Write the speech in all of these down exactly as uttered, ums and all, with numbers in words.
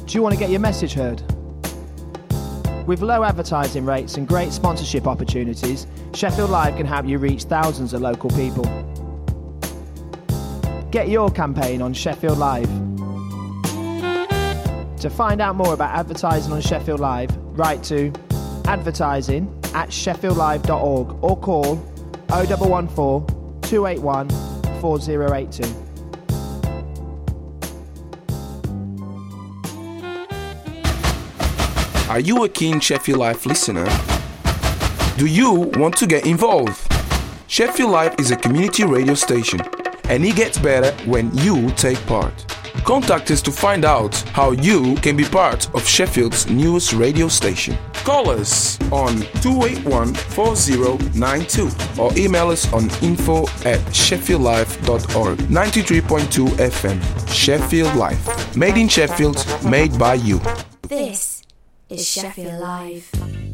Do you want to get your message heard? With low advertising rates and great sponsorship opportunities, Sheffield Live can help you reach thousands of local people. Get your campaign on Sheffield Live. To find out more about advertising on Sheffield Live, write to advertising at sheffield live dot org or call oh one one four, two eight one, four oh eight two. Are you a keen Sheffield Live listener? Do you want to get involved? Sheffield Live is a community radio station, and it gets better when you take part. Contact us to find out how you can be part of Sheffield's newest radio station. Call us on two eight one, four oh nine two or email us on info at sheffield live dot org. ninety-three point two F M, Sheffield Live. Made in Sheffield, made by you. This is Sheffield Live.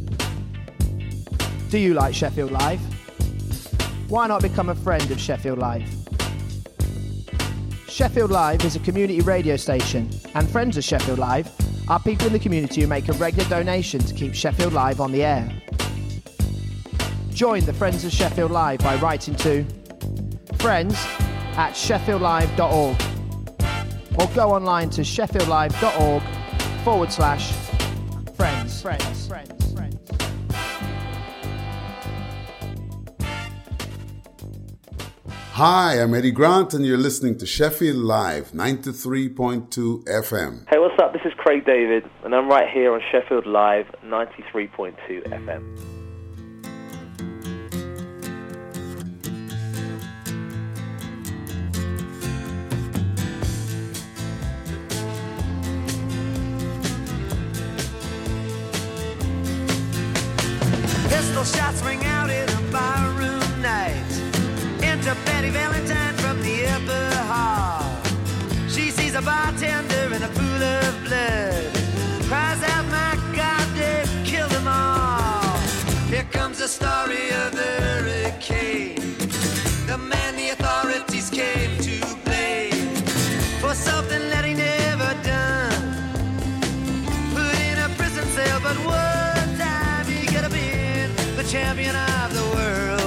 Do you like Sheffield Live? Why not become a friend of Sheffield Live? Sheffield Live is a community radio station, and friends of Sheffield Live are people in the community who make a regular donation to keep Sheffield Live on the air. Join the Friends of Sheffield Live by writing to friends at sheffield live dot org or go online to sheffield live dot org forward slash friends. Friends. Friends. Friends. Hi, I'm Eddie Grant, and you're listening to Sheffield Live, ninety-three point two F M. Hey, what's up? This is Craig David, and I'm right here on Sheffield Live, ninety-three point two F M. Pistol shots ring out in a barroom night. Enter Betty Valentine from the upper hall. She sees a bartender in a pool of blood. Cries out, my God, they've killed them all. Here comes the story of the hurricane. The man the authorities came to blame for something that he never done. Put in a prison cell, but one time he could have been the champion of the world.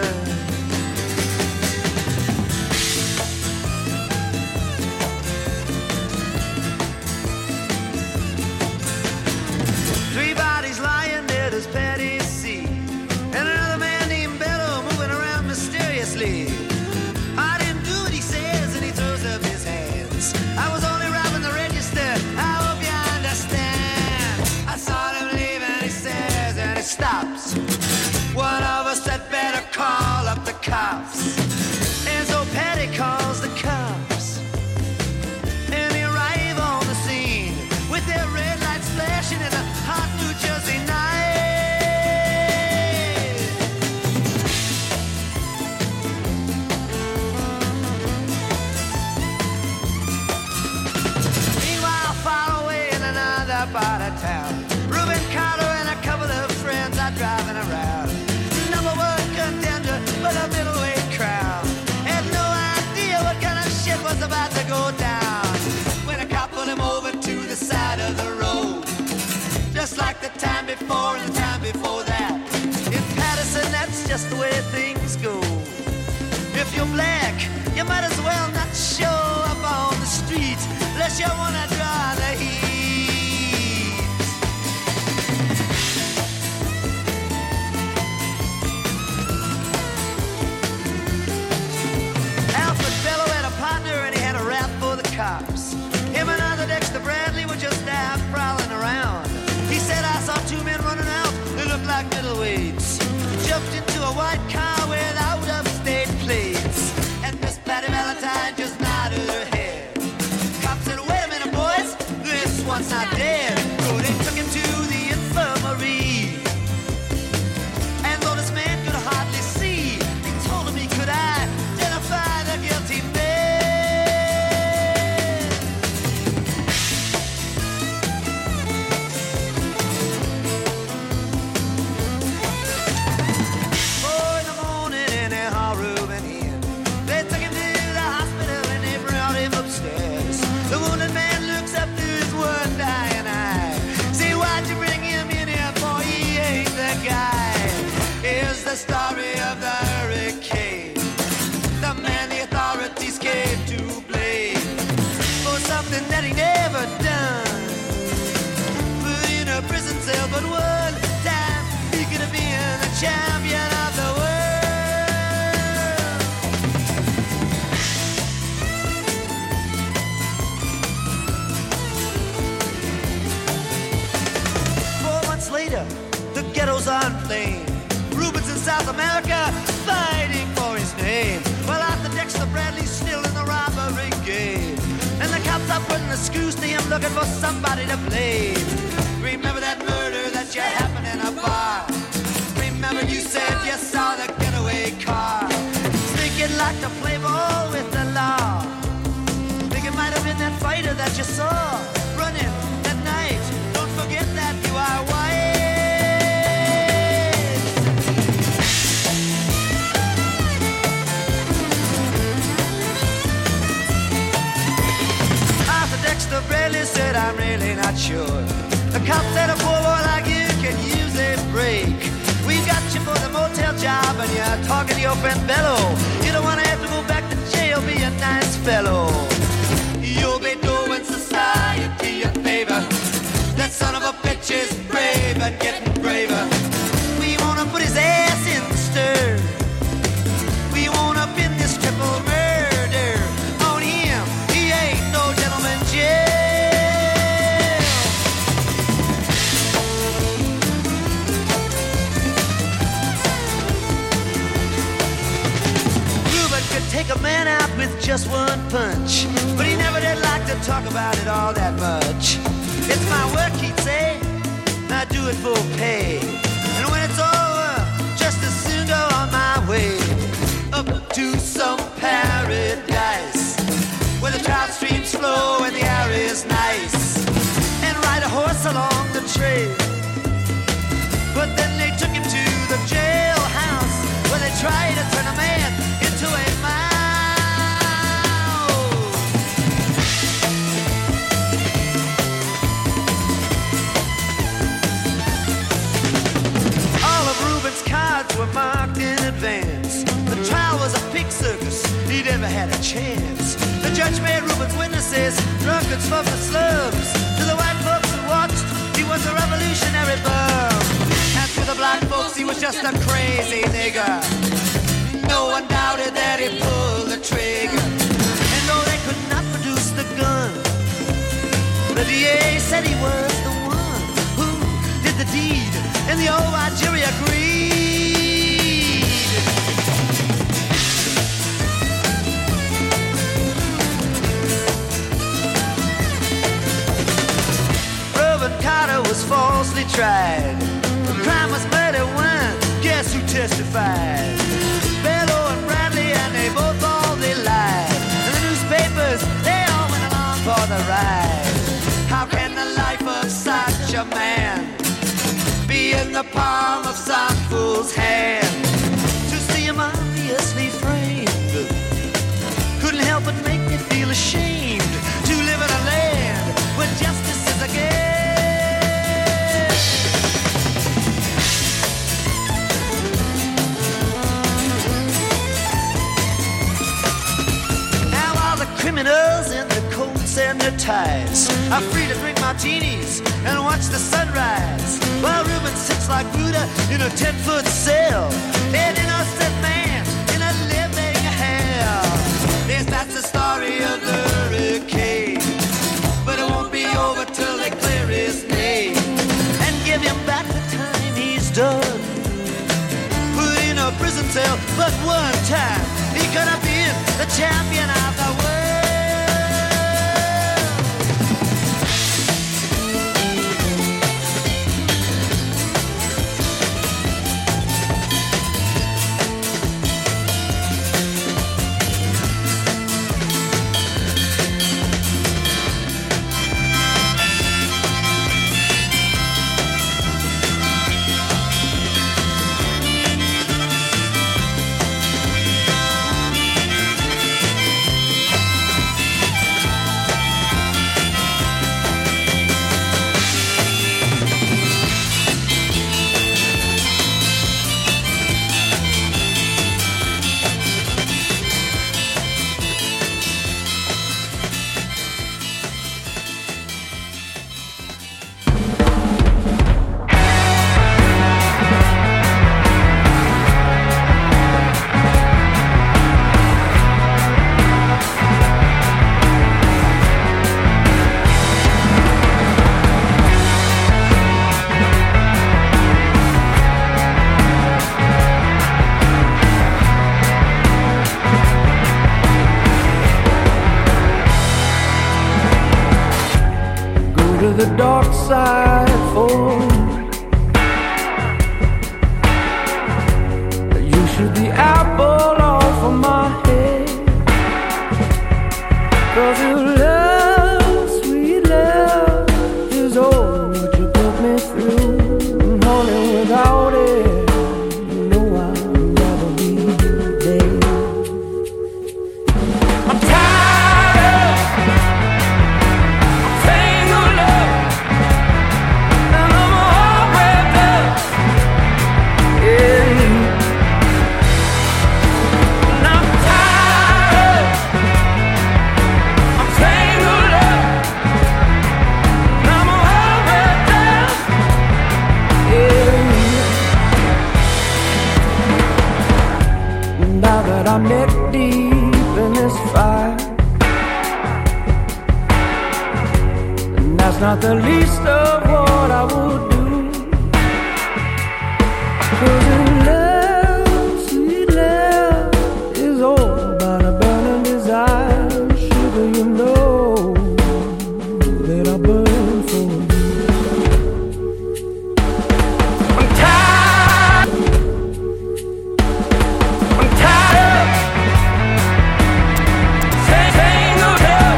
Three bodies lying dead as Patty C. And another man named Bello moving around mysteriously. I didn't do what he says, and he throws up his hands. I was only robbing the register, I hope you understand. I saw him leave and he says, and he stops. One of us had better call up the cops. And so Patty calls the cops. And they arrive on the scene with their red lights flashing in a hot New Jersey night. Meanwhile, far away in another part of town, Reuben Carter and a couple of friends are driving around. Number one contender for the middleweight crown. Had no idea what kind of shit was about to go down when a cop pulled him over to the side of the road. Just like the time before and the time before that. In Patterson, that's just the way things go. If you're black, you might as well not show up on the street unless you wanna draw the heat. Alfred Bello had a partner and he had a rap for the cops. Him and other Dexter Bradley were just out prowling around. He said, I saw two men running out who looked like middleweights. Jumped into a white car with out-of-state plates. And Miss Patty Valentine just nodded her head. Cop said, wait a minute, boys, this one's not dead. So they took him to the infirmary. And though this man could hardly see, he told him he could identify the guilty man. The wounded man looks up to his one dying flame. Rubens in South America fighting for his name. Well, Arthur Dexter Bradley's still in the robbery game. And the cops are putting the screws to him looking for somebody to blame. Remember that murder that you happened in a bar? Remember you said you saw the getaway car? Sneaking like to play ball with the law. Think it might have been that fighter that you saw running at night. Don't forget that you are white. Arthur Dexter Bradley said, I'm really not sure. The cop said a poor boy like you can use a break. We got you for the motel job and you're talking to your friend Bello. You don't want to have to go back to jail, be a nice fellow. You'll be doing society a favor. That son of a bitch is brave and getting braver. We want to put his ass in the stir. We want to pin this triple murder on him. He ain't no gentleman jail. Take a man out with just one punch, but he never did like to talk about it all that much. It's my work, he'd say, I do it for pay. And when it's over, just as soon go on my way up to some paradise where the trout streams flow and the air is nice, and ride a horse along the trail. But then they took him to the jailhouse where they tried to turn a man into a mouse. All of Reuben's cards were marked in advance. The trial was a pig circus, he never had a chance. The judge made Reuben's witnesses drunkards from the slums. To the white folks who watched, he was a revolutionary bum. And to the black folks, he was just a crazy nigger. No one doubted that he pulled the trigger. And though they could not produce the gun, the D A said he was the one who did the deed, and the old white jury agreed. Reuben Carter was falsely tried. The crime was murder when, guess who testified? Bello and Bradley, and they both all they lied. And the newspapers, they all went along for the ride. How can the life of such a man be in the palm of some fool's hand? To see him obviously framed couldn't help but make me feel ashamed to live in a land where justice is a game. Criminals in their coats and their ties are free to drink martinis and watch the sunrise, while Reuben sits like Buddha in a ten-foot cell, an innocent man in a living hell. Yes, that's the story of the hurricane, but it won't be over till they clear his name and give him back the time he's done. Put in a prison cell, but one time he could have been the champion of the world. to the dark side for you. Shoot the apple off of my head, 'cause your love, sweet love, is all that you put me through. And honey, without it, you know I'd rather be dead. I'm tired of, I'm tangled up, and I'm all wrapped up in you. And I'm tired of, I'm tangled up, and I'm all wrapped up in you. Now that I'm neck deep in this fire, and that's not the least of what I would do. 'Cause your love, sweet love, is all about a burning desire. Sugar, you know that I burn for you. I'm tired, I'm tired of tangled up,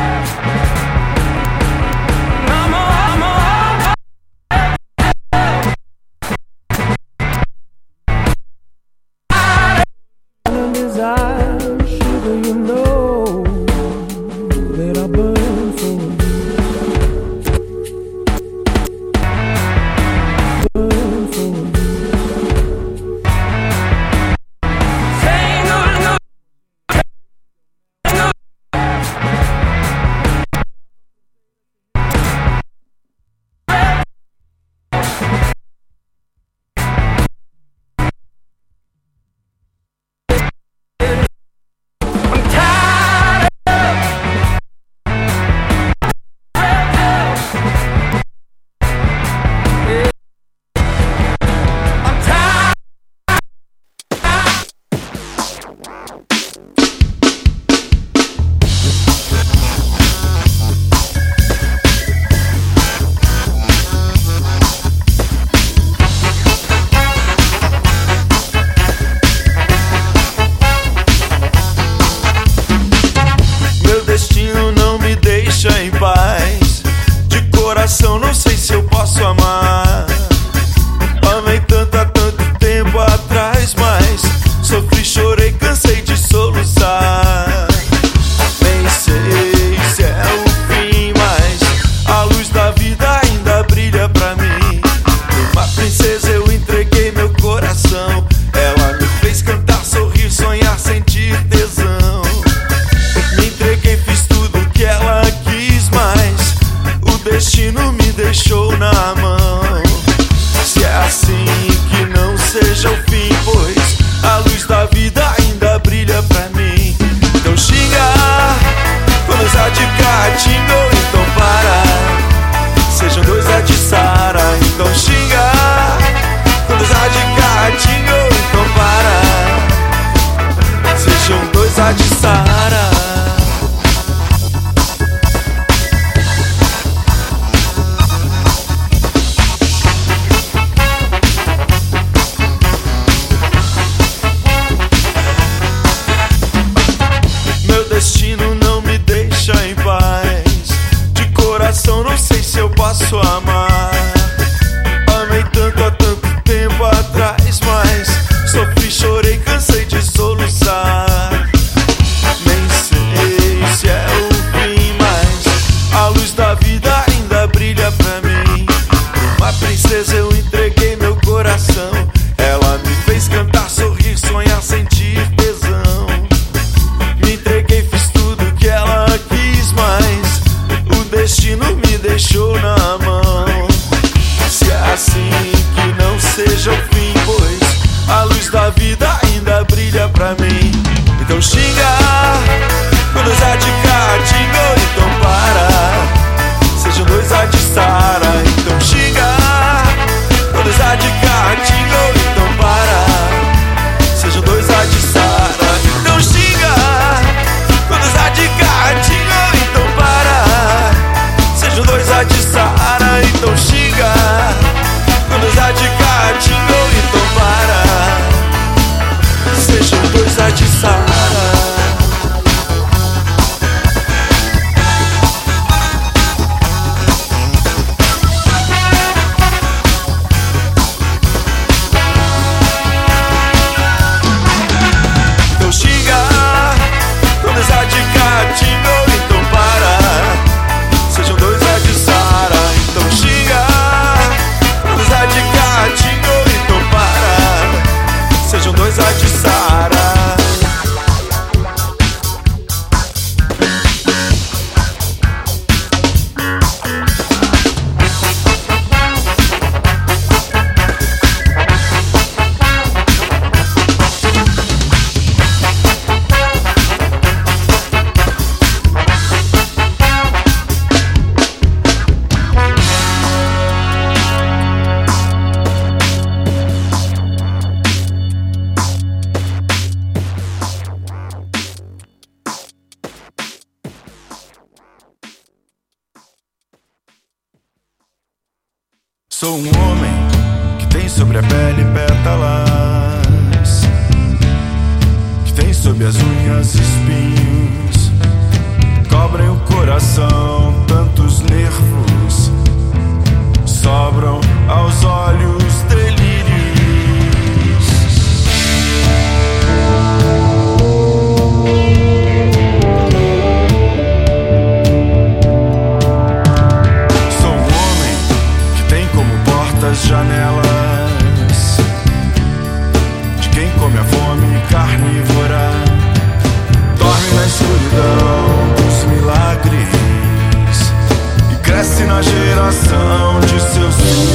and I'm all, I'm all burning desire. Sugar, you know that I burn for you. Burn for you. Tangled up, tangled I'm tired of, I'm tired. Meu destino não me deixa em paz. De coração não sei se eu posso amar. Amei tanto há tanto tempo atrás, mas sofri, chorei, cansei de soluçar. Nem sei se é o fim, mas a luz da vida ainda brilha pra mim. Uma princesa eu entreguei meu coração. Ela me fez cantar, sorrir, sonhar, sentir tesão. Me entreguei, fiz tudo o que ela quis, mas o destino me deixou na mão. Se é assim, que não seja o fim, pois a luz da vida ainda brilha pra mim. Então xinga, quando os adicatinho, então para. Sejam dois a de Sara, então xinga, quando os adicatinho, então para. Sejam dois a de Sara. Meu destino não me deixa em paz. De coração não sei se eu posso amar. Amei tanto há tanto tempo atrás, mas sofri, chorei, cansei de soluçar. Nem sei se é o fim, mas a luz da vida ainda brilha pra mim. Uma princesa eu entreguei meu coração. Ela me fez cantar, sorrir, sonhar, sentir tesão. Me entreguei, fiz tudo o que ela quis, mas o destino me deixou na mão. Se é assim, que não seja o fim, pois a luz da vida ainda brilha pra mim. Então xinga, quando os adicatinho, então para. Sejam dois a de Sara, então xinga, quando os adicatinho, então para. Sejam dois a de Sara, então xinga, quando os adicatinho, então para. Sejam dois a de Sara. Sou um homem que tem sobre a pele pétalas, que tem sob as unhas espinhos, cobrem o coração, tantos nervos sobram aos olhos delírios. Sou um homem que tem como portas janelas de quem come a fome carnívora, dorme na escuridão dos milagres e cresce na geração de seus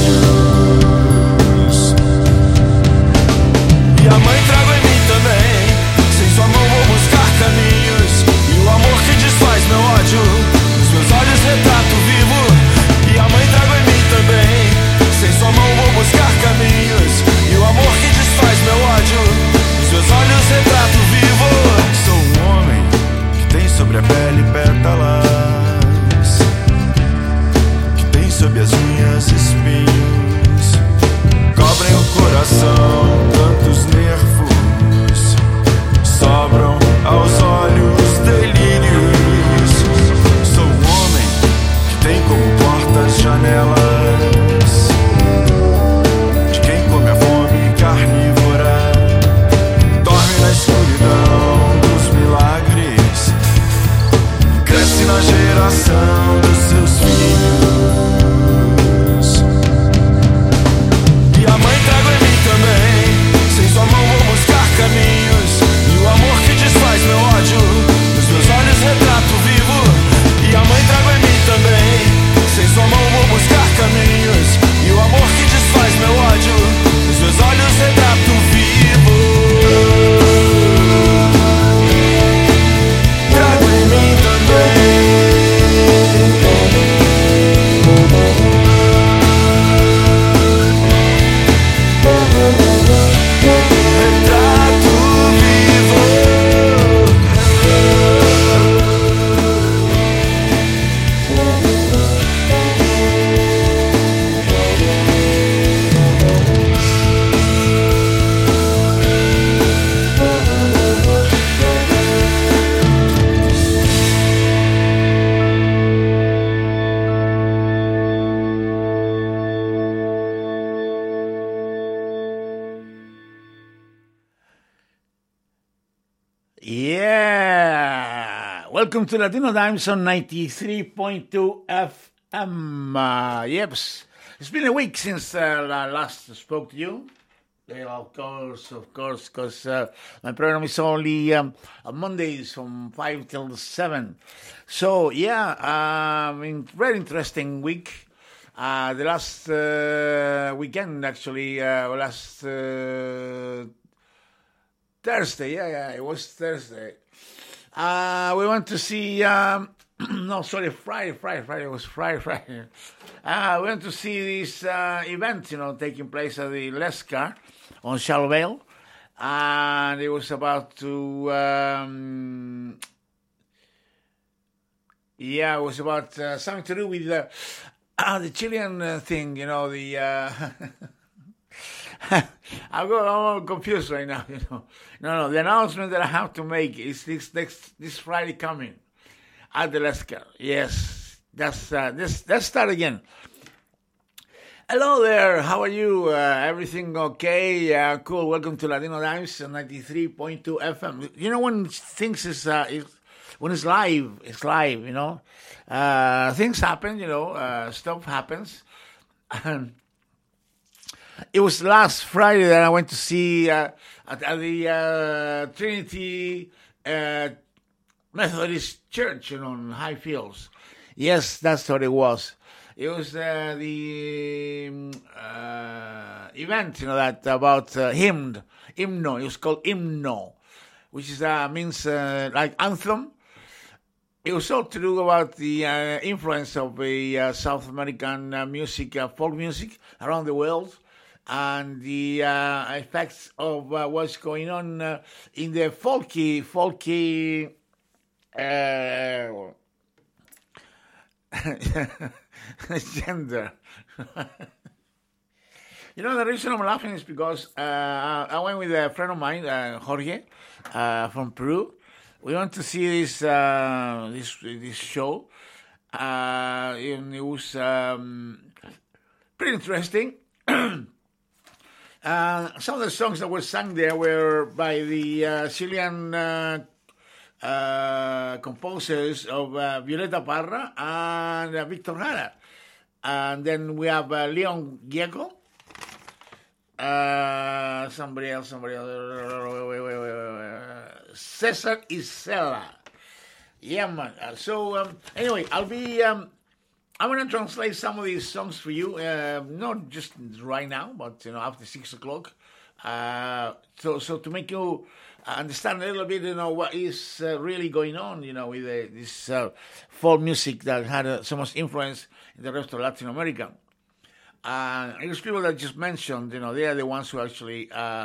filhos. E a mãe trago em mim também, sem sua mão vou buscar caminhos, e o amor que desfaz meu ódio, nos meus olhos retrato vivo. E a mãe trago em mim também, sem sua mão vou buscar caminhos, e o amor que desfaz meu ódio, nos meus olhos retrato vivo. Sou um homem que tem sobre a pele pétalas, que tem sob as unhas espinhos, cobrem o coração, tantos nervos sobram aos olhos delírios. Sou um homem que tem como portas janelas de quem come a fome carnívora, dorme na escuridão dos milagres, cresce na geração dos seus filhos. E a mãe trago em mim também, sem sua mão vou buscar caminhos, e o amor que desfaz meu ódio, nos meus olhos retrato vivo. E a mãe trago em mim também, sem sua mão vou buscar caminhos, e o amor que desfaz meu ódio, nos meus olhos retrato vivo. Trago em mim também. Retrato vivo. Yeah! Welcome to Latino Dimes on ninety-three point two F M. Uh, yes, it's been a week since uh, I last spoke to you. Well, of course, of course, because uh, my program is only um, on Mondays from five till seven. So, yeah, uh, I mean, very interesting week. Uh, the last uh, weekend, actually, uh, last uh, Thursday, yeah, yeah, it was Thursday. Uh, we went to see, um, no, sorry, Friday, Friday, Friday, it was Friday, Friday. Uh, we went to see this uh, event, you know, taking place at the Lescar on Charleville. And it was about to, um, yeah, it was about uh, something to do with uh, uh, the Chilean uh, thing, you know, the... Uh, I'm, going, I'm all confused right now, you know. No, no, the announcement that I have to make is this next this Friday coming at the Lescar. Yes, that's uh, this. Let's start again. Hello there. How are you? Uh, everything okay? Uh, cool. Welcome to Latino Dimes ninety-three point two F M. You know when things is, uh, is when it's live, it's live. You know, uh, things happen. You know, uh, stuff happens. And it was last Friday that I went to see uh, at, at the uh, Trinity uh, Methodist Church, you know, in Highfields. Yes, that's what it was. It was uh, the uh, event, you know, that about uh, hymn, hymno. It was called hymno, which is uh, means uh, like anthem. It was all to do about the uh, influence of the uh, South American uh, music, uh, folk music around the world, and the uh, effects of uh, what's going on uh, in the folky, folky uh, gender. You know, the reason I'm laughing is because uh, I went with a friend of mine, uh, Jorge, uh, from Peru. We went to see this uh, this this show, uh, and it was um, pretty interesting. uh, some of the songs that were sung there were by the uh, Chilean uh, uh, composers of uh, Violeta Parra and uh, Victor Jara. And then we have uh, Leon Gieco. Uh, somebody else, somebody else. Wait, wait, wait, wait. Cesar Isela. Yeah, man. Uh, so, um, anyway, I'll be... Um, I'm going to translate some of these songs for you. Uh, not just right now, but, you know, after six o'clock. Uh, so, so to make you understand a little bit, you know, what is uh, really going on, you know, with uh, this uh, folk music that had uh, so much influence in the rest of Latin America. Uh, those people that I just mentioned, you know, they are the ones who actually uh,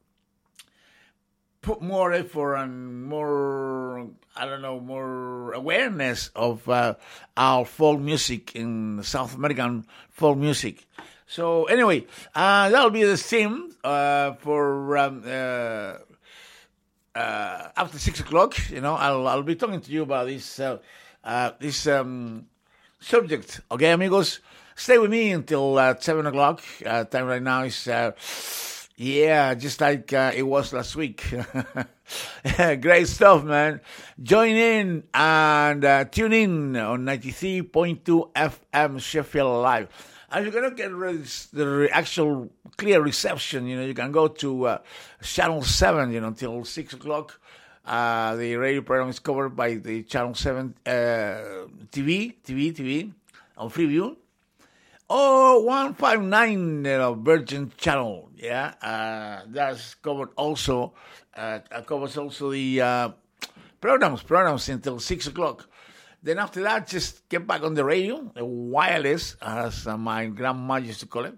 put more effort and more, I don't know, more awareness of uh, our folk music in South American folk music. So anyway, uh, that'll be the theme uh, for um, uh, uh, after six o'clock. You know, I'll I'll be talking to you about this uh, uh, this um, subject. Okay, amigos, stay with me until uh, seven o'clock. Uh, time right now is uh, yeah, just like uh, it was last week. Great stuff, man. Join in and uh, tune in on ninety-three point two F M Sheffield Live. And you're going to get the actual clear reception, you know, you can go to uh, Channel seven, you know, until six o'clock. Uh, the radio program is covered by the Channel seven uh, T V, T V, T V, on Freeview. Or one fifty-nine, you know, Virgin Channel, yeah. Uh, that's covered also, uh, covers also the uh, programs, programs until six o'clock. Then after that, just get back on the radio, the wireless, as uh, my grandma used to call it.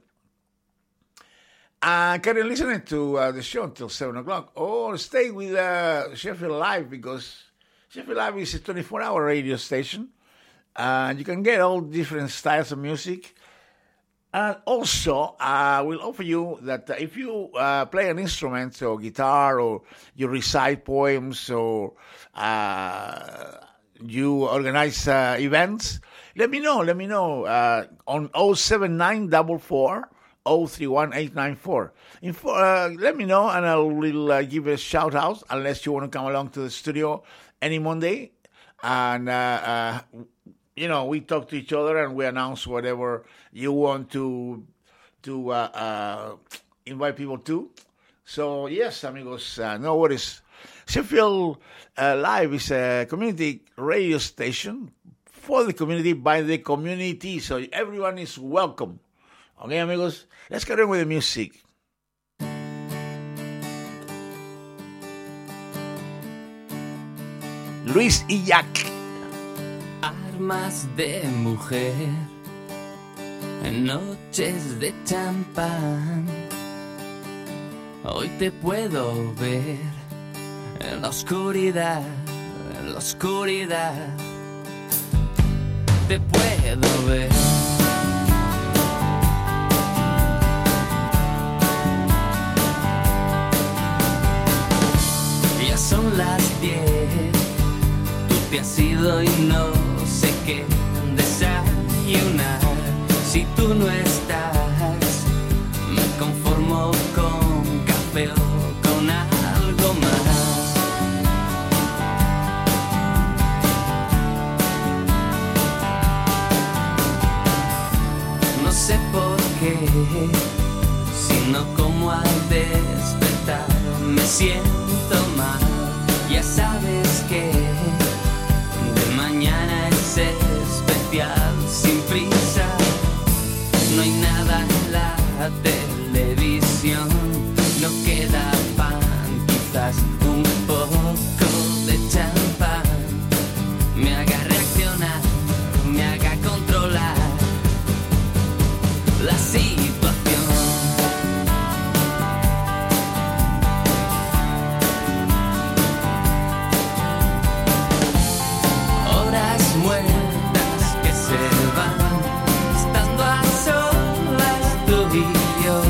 And carry on listening to uh, the show until seven o'clock. Or stay with uh, Sheffield Live, because Sheffield Live is a twenty-four hour radio station. And you can get all different styles of music. And also, I uh, will offer you that uh, if you uh, play an instrument, or guitar, or you recite poems, or... Uh, you organize uh, events, let me know, let me know uh, on oh seven nine four four oh three one eight nine four. Info, uh, let me know and I will uh, give a shout out, unless you want to come along to the studio any Monday. And, uh, uh, you know, we talk to each other and we announce whatever you want to, to uh, uh, invite people to. So, yes, amigos, uh, no worries. Sheffield uh, Live is a community radio station for the community, by the community, so everyone is welcome. Okay, amigos, let's get on with the music. Luis y Jack. Armas de mujer en noches de champán. Hoy te puedo ver en la oscuridad, en la oscuridad, te puedo ver. Ya son las diez, tú te has ido y no sé qué desayunar. Si tú no estás, me conformo con café o con algo más. No sé por qué, sino como al despertar me siento mal. Ya sabes que de mañana es especial, sin prisa. No hay nada en la televisión, no queda pan, quizás un poco de champán me haga reaccionar, me haga controlar la situación. Horas muertas que se van, estando a solas tú y yo.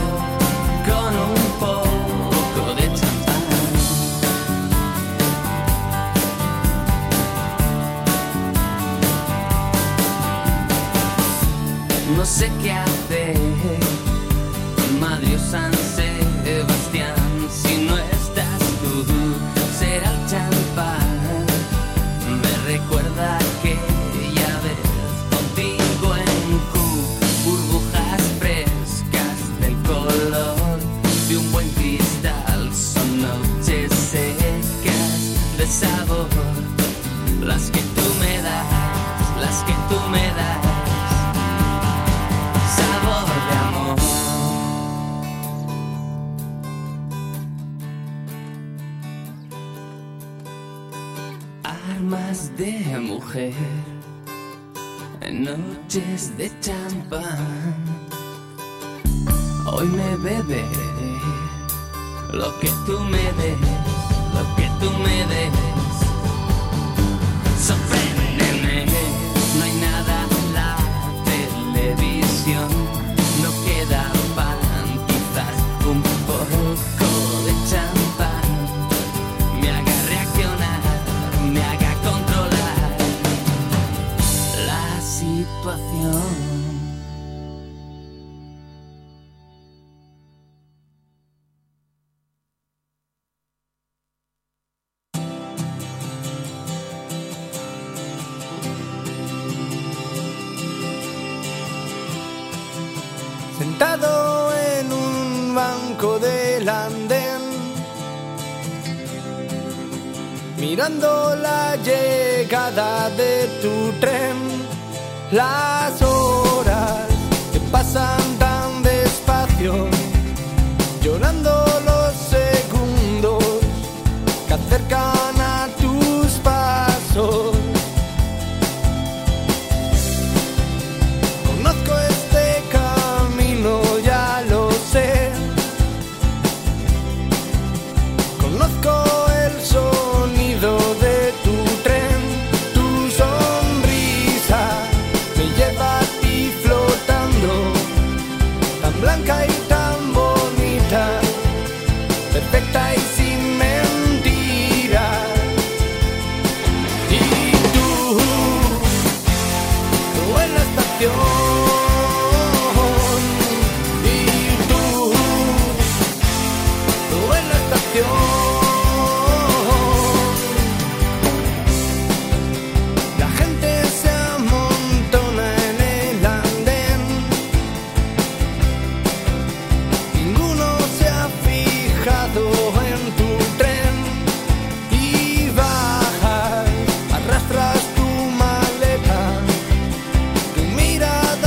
no sé qué hacer. Madrid o San Sebastián, si no estás tú, será el champán. Me recuerda aquella vez contigo en Q, burbujas frescas del color de un buen cristal. Son noches secas de sabor, las que tú me das, las que tú me das. Sabor de amor. Armas de mujer, noches de champán. Hoy me beberé lo que tú me des, lo que tú me des. Sorpréndeme, no hay nada en la televisión, no queda pan, quizás un poco de champán me haga reaccionar, me haga controlar la situación. Sentado en un banco del andén, mirando la llegada de tu tren, las horas que pasan tan despacio, llorando los segundos que acercan a tus pasos. Conozco este camino, ya lo sé. Conozco el sonido de tu tren, tu sonrisa me lleva a ti flotando, tan blanca y tan bonita, perfecta y sin mentiras. Y tú, tú en la estación. La gente se amontona en el andén, ninguno se ha fijado en tu tren y bajas, arrastras tu maleta, tu mirada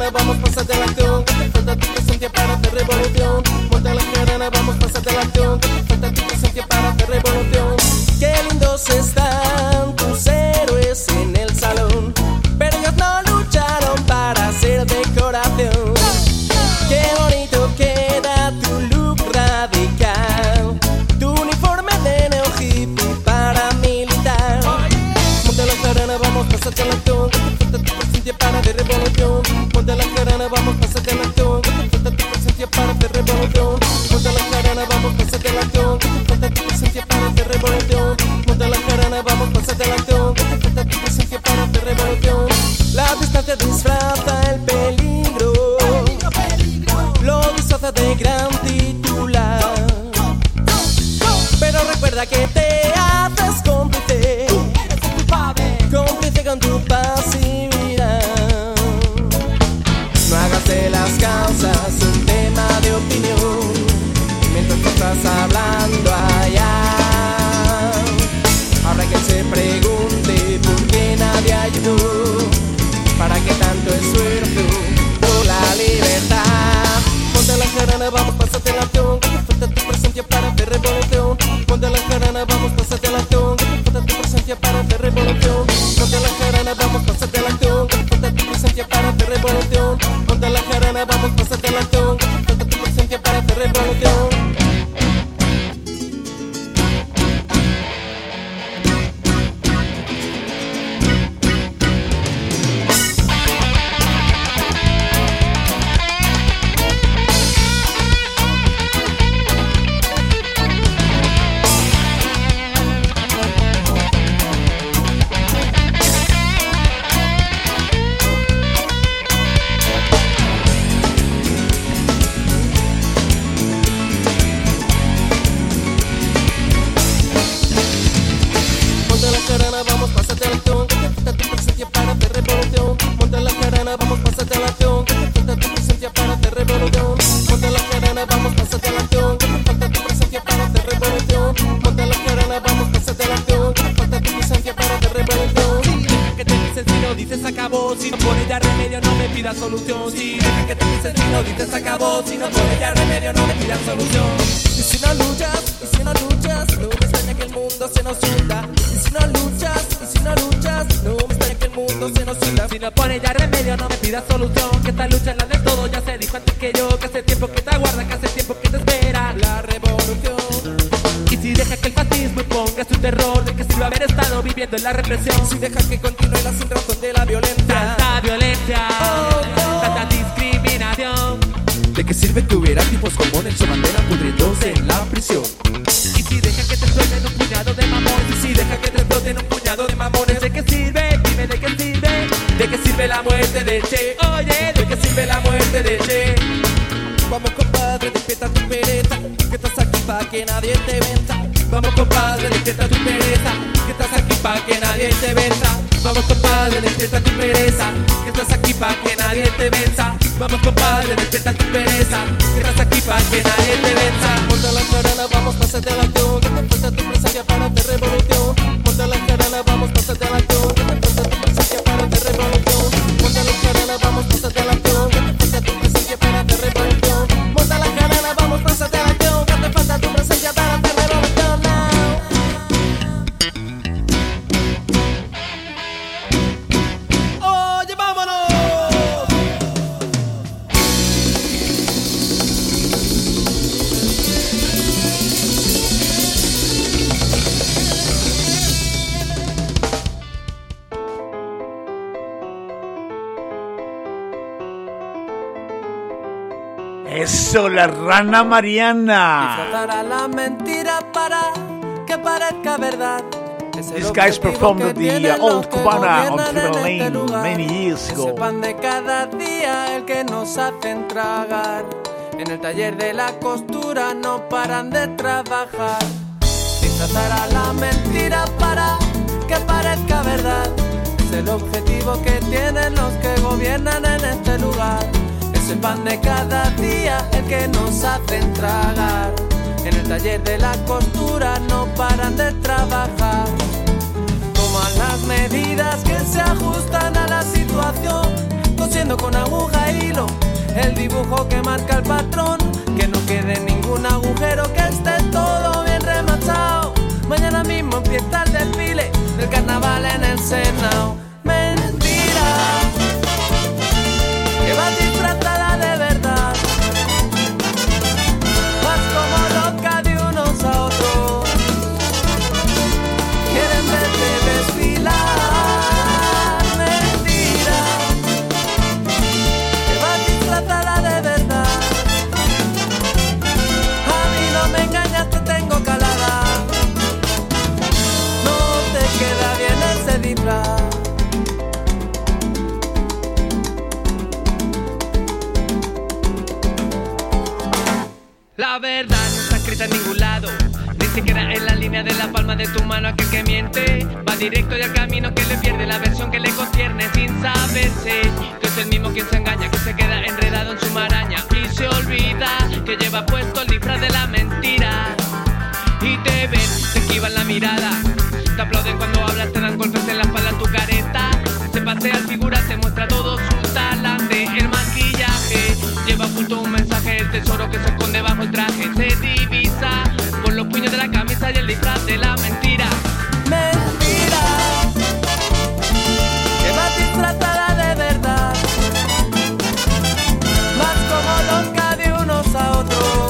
jarana, vamos, pásate la acción. Que te falta tu presencia para hacer revolución. Monta la jarana, vamos, pásate la acción. Que te falta tu presencia para hacer revolución. Qué lindos están tus héroes en el salón, pero ellos no lucharon para ser decoración. Qué bonito queda tu look radical, tu uniforme de neo hippie paramilitar. Monta la jarana, vamos, pásate la acción. Que te falta tu presencia para hacer revolución. Monta la jarana, vamos, pásate la acción. Que te falta tu presencia para hacer revolución. Monta la jarana, vamos, pásate la acción. Que te falta tu presencia para hacer revolución. Monta la jarana, vamos, pásate la acción. Que te falta tu presencia para hacer revolución. La distancia disfraza el peligro, lo disfraza de gran titular. Pero recuerda que te haces cómplice, cómplice con tu pasividad. No hagas de las causas un tema de opinión mientras tú estás hablando allá. Habrá quien se pregunte por qué nadie ayudó, para qué tanto esfuerzo por la libertad. Ponte la jarana, vamos, pásate la acción. Que te falta tu presencia para hacer revolución. Ponte la jarana, vamos, pásate la acción. Que te falta tu presencia para hacer revolución. Ponte la jarana, vamos, pásate la acción. Que te falta tu presencia para hacer revolución. Ponte la jarana, vamos, pásate la acción. Que te falta tu presencia para hacer revolución. Solución, si deja que te pienses y no dices acabó, si no pones ya remedio no me pidas solución. Y si no luchas, y si no luchas, no me extraña que el mundo se nos hunda. Y si no luchas, y si no luchas, no me extraña que el mundo se nos hunda. Si no pones ya remedio no me pidas solución, que esta lucha es la de todo, ya se dijo antes que yo, que hace tiempo que te aguarda, que hace tiempo que te espera la revolución. Y si deja que el fascismo imponga su terror, de que sirve haber estado viviendo en la represión. Si deja que continúe la sin razón de la violencia, tanta violencia, oh, oh. Tanta discriminación. ¿De qué sirve que hubiera tipos como Nelson Mandela pudriéndose en la prisión? Y si deja que te exploten un puñado de mamones, y si deja que te exploten un puñado de mamones, ¿de qué sirve? Dime, ¿de qué sirve? ¿De qué sirve la muerte de Che? Oye, ¿de qué sirve la muerte de Che? Vamos compadre, despierta tu pereza, que estás aquí pa' que nadie te venza. Vamos compadre, despierta tu pereza, que estás aquí pa' que nadie te venza. Vamos compadre, despierta tu pereza, que estás aquí pa' que nadie te venza. Vamos compadre, despierta tu pereza, que estás aquí pa' que nadie te venza. Monta la jarana, vamos, pásate la acción, que te falta tu presencia para hacer revolución. Monta la jarana, vamos, pásate la acción, que te falta tu presencia para hacer revolución. Monta la jarana, vamos, pásate la acción, que te falta tu presencia para hacer revolución. Monta la jarana, vamos, pásate la acción, que te falta tu presencia para hacer revolución. Oye, vámonos. Eso, la rana Mariana. Disfrazar a la mentira para que parezca verdad. These guys performed the uh, old Cubana on Twitter Lane many years ago. Ese pan de cada día el que nos hacen tragar. En el taller de la costura no paran de trabajar. Disfrazar a la mentira para que parezca verdad. Es el objetivo que tienen los que gobiernan en este lugar. Es el pan de cada día el que nos hacen tragar. En el taller de la costura no paran de trabajar. Toman las medidas que se ajustan a la situación, cosiendo con aguja y el dibujo que marca el patrón, que no quede ningún agujero, que esté todo bien remachado. Mañana mismo empieza el desfile del carnaval en el Senado. Mentira, que vas disfrazada de verdad, vas como loca de unos a otros, quieren verte desfilar. Mentira, que vas disfrazada de verdad, a mí no me engañas, te tengo calada, no te queda bien ese disfraz. La verdad no está escrita en ningún lado, ni siquiera en la línea de la palma de tu mano. Aquel que miente va directo y al camino que le pierde la versión que le concierne, sin saberse que es el mismo quien se engaña, que se queda enredado en su maraña y se olvida que lleva puesto el disfraz de la mentira. Y te ven, te esquivan la mirada, te aplauden cuando hablas, te dan golpes en la espalda en tu careta, se pasea el figura, te muestra todo su talante. El maquillaje lleva oculto un mensaje, el tesoro que se esconde bajo el traje se divisa por los puños de la camisa y el disfraz de la mentira. Mentira, que vas disfrazada de verdad, vas como loca de unos a otros,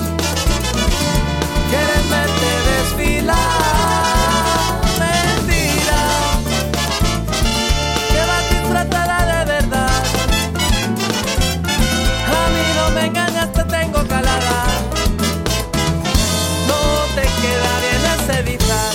quieren verte desfilar. Mentira, que vas disfrazada de verdad, a mí no me engañas, te tengo calada, no te queda bien ese disfraz.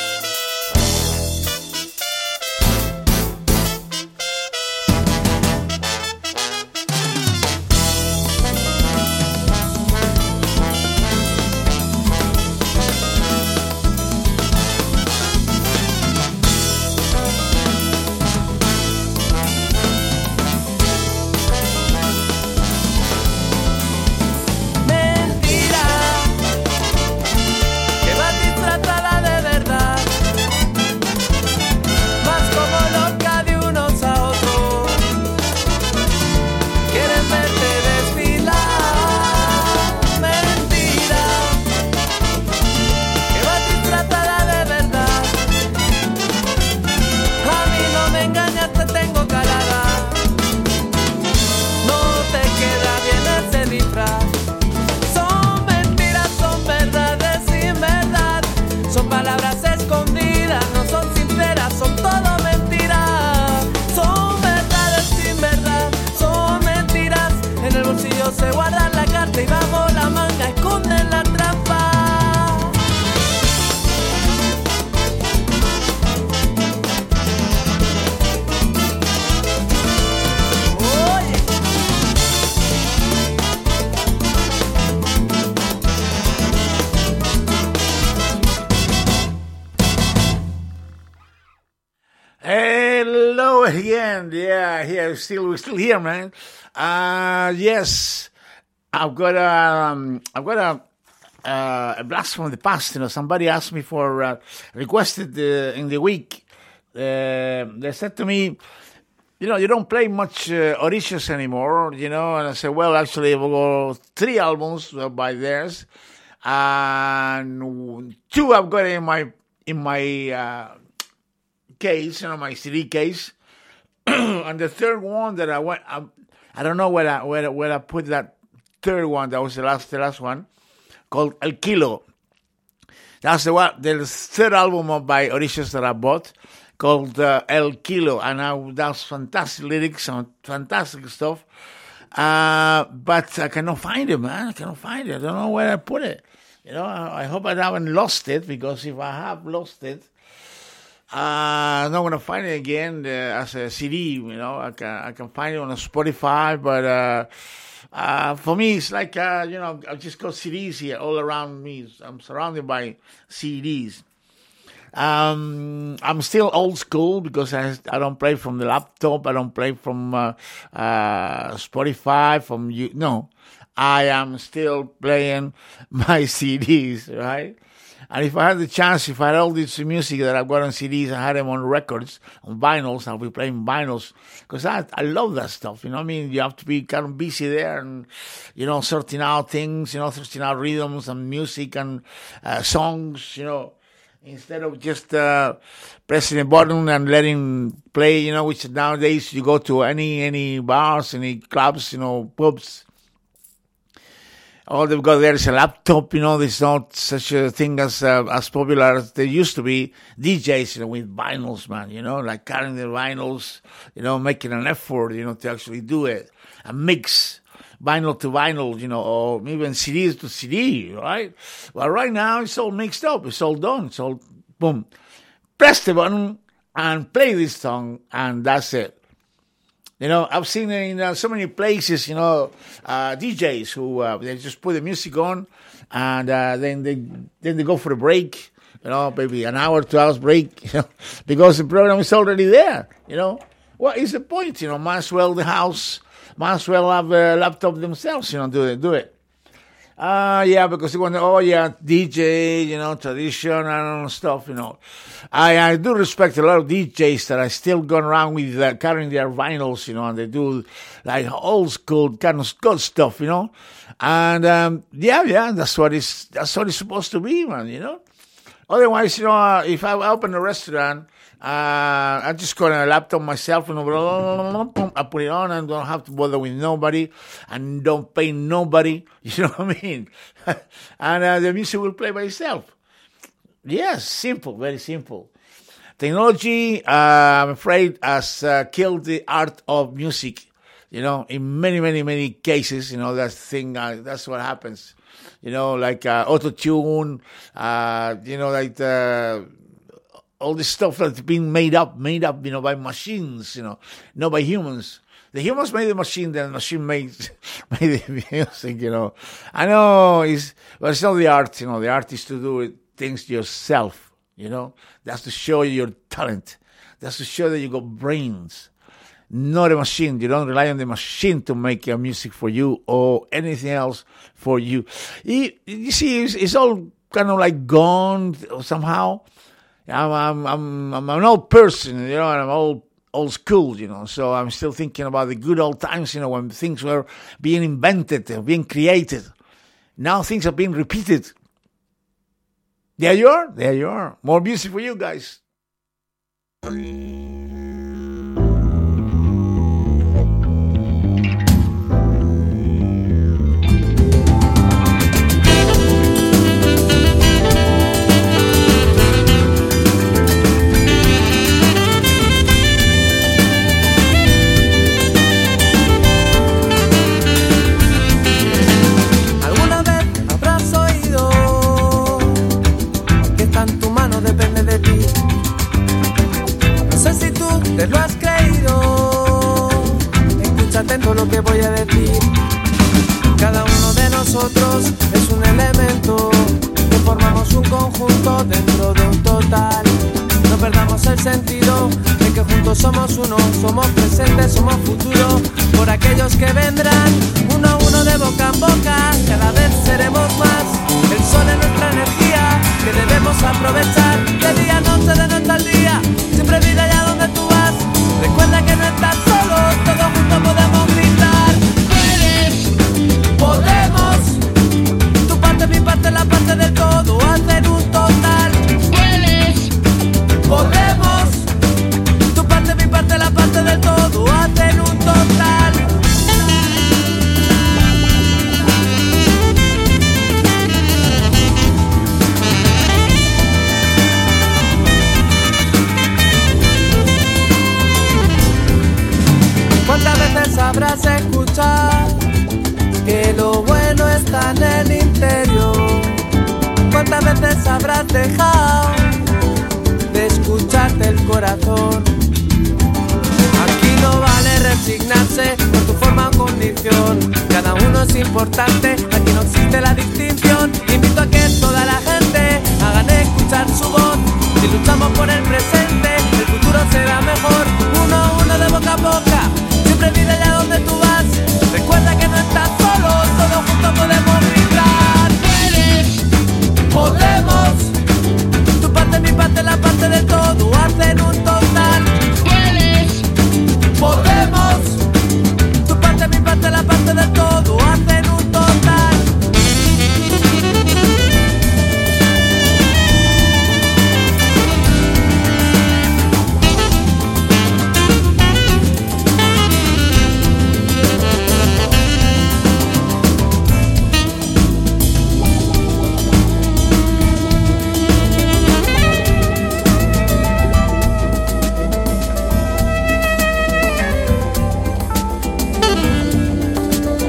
Mentira, que vas disfrazada de verdad, vas como loca de unos a otros, quieren verte desfilar. Mentira, que vas disfrazada de verdad, a mí no me engañas, te tengo calada, no te queda bien ese disfraz. Son mentiras, son verdades sin verdad, son palabras escondidas, no son sinceras, son todo mentiras. Son verdades sin verdad, son mentiras, en el bolsillo se guarda la carta y bajo la manga esconden la trampa. Oye, Hello again. Yeah, here still we're still here, man. Uh yes. I've got a um, I've got a uh, a blast from the past. You know, somebody asked me for uh, requested uh, in the week. Uh, they said to me, you know, you don't play much uh, Orishas anymore, you know, and I said, well, actually, I've got three albums uh, by theirs, and two I've got in my in my uh, case, you know, my C D case, and the third one that I went, I, I don't know where I where, where I put that third one. That was the last the last one, called El Kilo. That's the one, the third album by Orishas that I bought, called uh, El Kilo, and I, that's fantastic lyrics and fantastic stuff. Uh, but I cannot find it, man. I cannot find it. I don't know where I put it. You know, I, I hope I haven't lost it, because if I have lost it, uh, I'm not going to find it again uh, as a C D. You know, I can I can find it on a Spotify, but uh, uh, for me, it's like uh, you know, I've just got C Ds here all around me. I'm surrounded by C Ds. Um, I'm still old school because I, I don't play from the laptop. I don't play from uh, uh, Spotify. From you, no, I am still playing my C Ds, right? And if I had the chance, if I had all this music that I've got on C Ds, I had them on records, on vinyls, I'll be playing vinyls, because I, I love that stuff, you know what I mean? You have to be kind of busy there and, you know, sorting out things, you know, sorting out rhythms and music and uh, songs, you know, instead of just uh, pressing a button and letting play, you know, which nowadays you go to any any bars, any clubs, you know, pubs, all they've got there is a laptop, you know, there's not such a thing as uh, as popular as there used to be. D Js, you know, with vinyls, man, you know, like carrying the vinyls, you know, making an effort, you know, to actually do it. A mix, vinyl to vinyl, you know, or even C Ds to C D, right? Well, right now it's all mixed up, it's all done, it's all, boom. Press the button and play this song, and that's it. You know, I've seen in uh, so many places, you know, uh, D Js who uh, they just put the music on, and uh, then they then they go for a break. You know, maybe an hour, two hours break. You know, because the program is already there. You know, what is the point? You know, might as well the house, might as well have a laptop themselves. You know, do it, do it. Ah, uh, yeah, because they want, oh yeah, D J, you know, tradition and stuff, you know. I, I do respect a lot of D Js that are still going around with uh, carrying their vinyls, you know, and they do like old school kind of good stuff, you know. And um, yeah, yeah, that's what it's that's what it's supposed to be, man, you know. Otherwise, you know, uh, if I open a restaurant, uh, I just got a laptop myself and I put it on and don't have to bother with nobody and don't pay nobody. You know what I mean? And uh, the music will play by itself. Yes, simple, very simple. Technology, uh, I'm afraid, has uh, killed the art of music. You know, in many, many, many cases, you know, that's the thing, uh, that's what happens. You know, like uh, auto-tune, uh, you know, like the... all this stuff that's been made up, made up, you know, by machines, you know, not by humans. The humans made the machine, then the machine made, made the music, you know. I know, it's, but it's not the art, you know. The art is to do things yourself, you know. That's to show your talent. That's to show that you got brains. Not a machine. You don't rely on the machine to make your music for you or anything else for you. You, you see, it's, it's all kind of like gone somehow. I'm, I'm, I'm, I'm an old person, you know, and I'm old, old school, you know, so I'm still thinking about the good old times, you know, when things were being invented, being created. Now things are being repeated. There you are, there you are. More music for you guys. Te lo has creído, escucha atento lo que voy a decir. Cada uno de nosotros es un elemento, que formamos un conjunto dentro de un total. No perdamos el sentido de que juntos somos uno, somos presente, somos futuro. Por aquellos que vendrán, uno a uno de boca en boca, cada vez seremos más. El sol es nuestra energía, que debemos aprovechar. De día a noche, de noche al día, siempre vida allá donde tú vas. Recuerda que no estás solo, todos juntos podemos gritar. Puedes, podemos, tu parte, mi parte, la parte del todo, hacer un total. Puedes, podemos, tu parte, mi parte, la parte del todo, hacer un total. ¿Cuántas veces sabrás escuchar que lo bueno está en el interior? ¿Cuántas veces habrás dejado de escucharte el corazón? Aquí no vale resignarse por tu forma o condición. Cada uno es importante, aquí no existe la distinción. Invito a que toda la gente hagan escuchar su voz. Si luchamos por el presente, el futuro será mejor. Uno a uno de boca a boca, siempre vida allá donde tú vas. Recuerda que no estás solo, todos juntos podemos gritar. Puedes, podemos,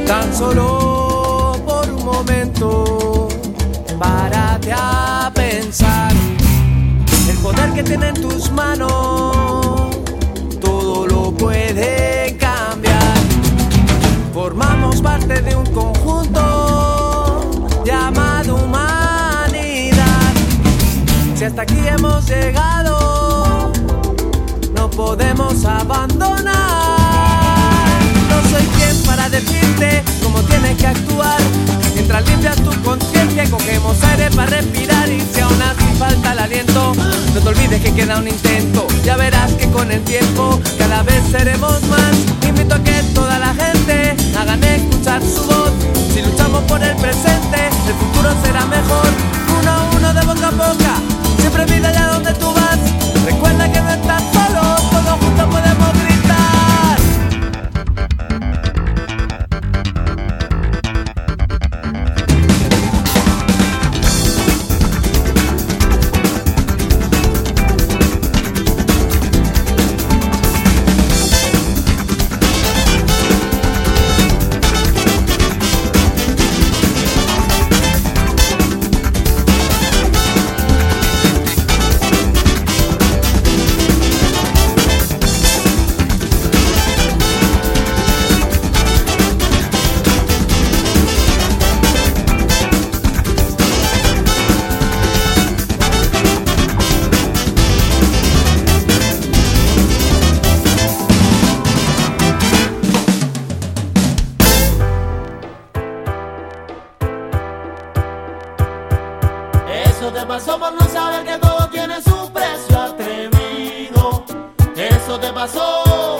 Tan solo por un momento, párate a pensar. El poder que tiene en tus manos, todo lo puede cambiar. Formamos parte de un conjunto llamado humanidad. Si hasta aquí hemos llegado, no podemos abandonar. No soy quien para decirte cómo tienes que actuar. Mientras limpias tu conciencia y cogemos aire para respirar. Y si aún así falta el aliento, no te olvides que queda un intento. Ya verás que con el tiempo cada vez seremos más. Invito a que toda la gente hagan escuchar su voz. Si luchamos por el presente, el futuro será mejor. Uno a uno, de boca a boca, siempre mira allá donde tú vas. Recuerda que no estás solo, todos juntos podemos gritar. Eso te pasó por no saber que todo tiene su precio, atrevido. Eso te pasó,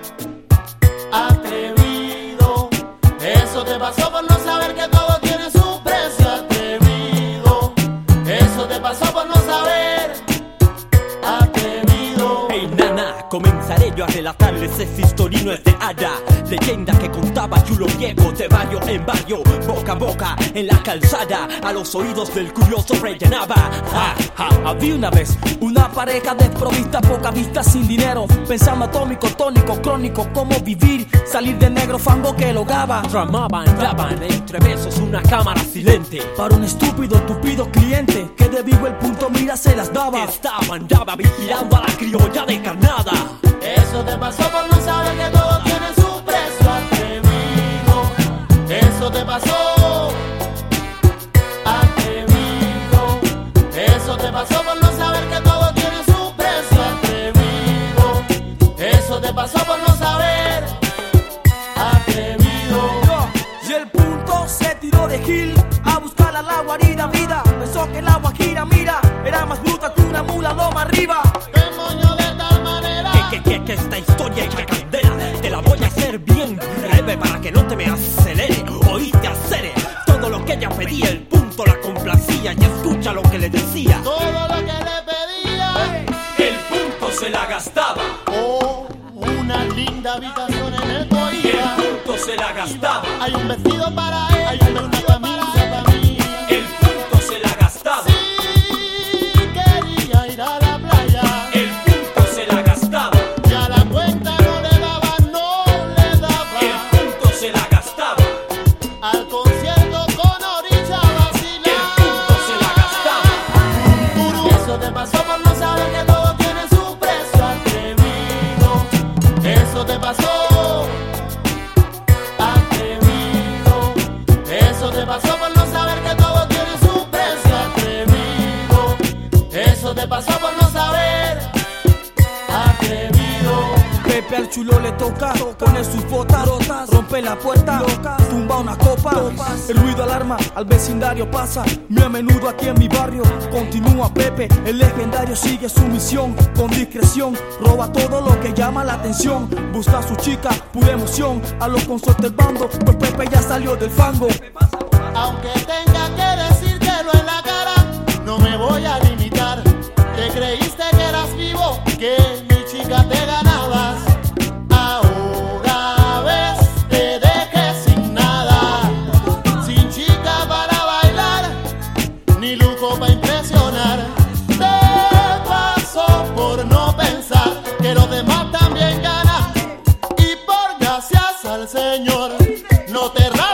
atrevido. Eso te pasó por no saber que todo tiene su precio, atrevido. Eso te pasó por no saber, atrevido. Hey nana, comenzaré yo a relatarles ese historino es de hada. Leyenda que contaba Yulo Diego de barrio en barrio, boca a boca, en la calzada, a los oídos del curioso rellenaba. Ja, ja, había una vez una pareja desprovista, poca vista, sin dinero, pensando atómico, tónico, crónico, cómo vivir, salir de negro fango que logaba. Tramaban, daban entre besos una cámara silente para un estúpido, tupido cliente que de vivo el punto mira se las daba. Estaba, andaba vigilando a la criolla de carnada. Eso te pasó por no saber que todo tiene su precio, atrevido. Eso te pasó, atrevido. Eso te pasó por no saber que todo tiene su precio, atrevido. Eso te pasó por no saber, atrevido. Y el punto se tiró de Gil a buscar a la guarida vida. Pensó que el agua gira, mira, era más bruta que una mula loma arriba. El moño de tal manera que, que, que esta historia echa candela. Te la voy a hacer bien breve para que no te me acelere. Oíste acere todo lo que ella pedía, el punto la complacía y escucha lo que le decía. todo lo que le pedía, El punto se la gastaba. oh, una linda habitación en el Coira. El punto se la gastaba. Hay un vestido para él, hay una camisa para mí. El punto se la gastaba. Sí, quería ir a la playa. El punto se la gastaba. Y a la cuenta no le daba, no le daba. El punto se la gastaba. Al concierto con orilla vacilar. El punto se la gastaba. Eso te pasó por no saber que todo tiene su precio, atrevido. Eso te pasó, atrevido. Eso te pasó por no saber que todo tiene su precio, atrevido. Eso te pasó por no saber, atrevido. Pepe al chulo le toca, pone sus botas, rompe la puerta, tumba una copa. El ruido alarma, al vecindario pasa, muy a menudo aquí en mi barrio. Continúa Pepe, el legendario sigue su misión, con discreción, roba todo lo que llama la atención. Busca a su chica, pura emoción, a los consortes del bando, pues Pepe ya salió del fango. Aunque tenga que decírtelo en la cara, no me voy a limitar. Te creíste que eras vivo, que mi chica te ganabas. Ahora ves, te dejé sin nada, sin chica para bailar, ni lujo para impresionar. Te pasó por no pensar que los demás también ganan. Y por gracias al Señor, no te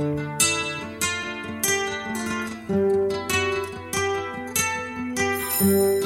Thank